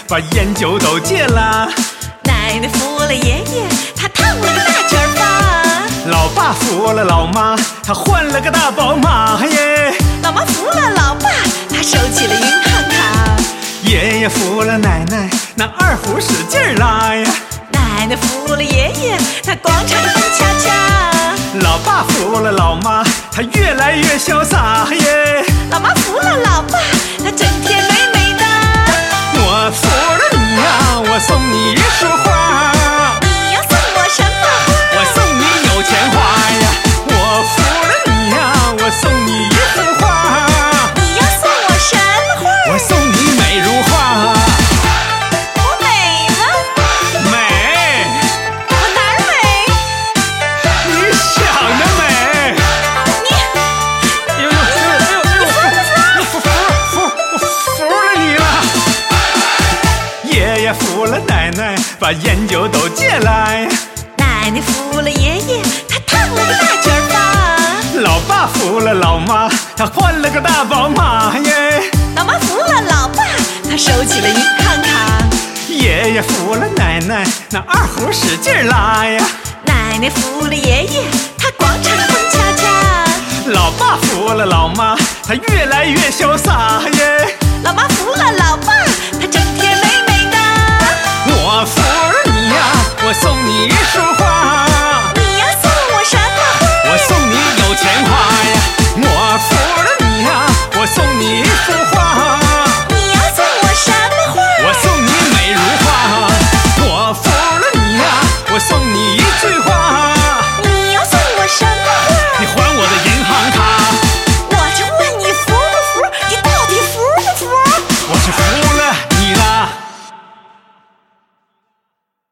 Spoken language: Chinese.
把烟酒都戒了。 奶奶扶了爷爷，他烫了个大卷发。 老爸扶了老妈，他换了个大宝马耶。 老妈扶了老爸，他收起了银行卡。 爷爷扶了奶奶，那二胡使劲拉呀。 奶奶扶了爷爷，他广场上蹦恰恰。 老爸扶了老妈，他越来越潇洒耶。 老妈扶了老爸，他整天美美的。 我扶了你呀，我送你一束花。 你要送我什么花？ 我送你有钱花呀。我扶了你呀，我送你一幅画。 你要送我什么花？ 我送你美如画。 我美吗？ 美， 我哪儿美？ 你想的美。 你服了你了。爷爷扶了奶奶，把烟酒都戒了。 奶奶扶了爷爷，他烫了个大卷发。 老爸扶了老妈，他换了个大宝马耶。 老妈扶了老爸，他收起了银行卡。 爷爷扶了奶奶，那二胡使劲拉呀。 奶奶扶了爷爷，他广场上蹦恰恰。 老爸扶了老妈，他越来越潇洒耶。 老妈扶了老爸，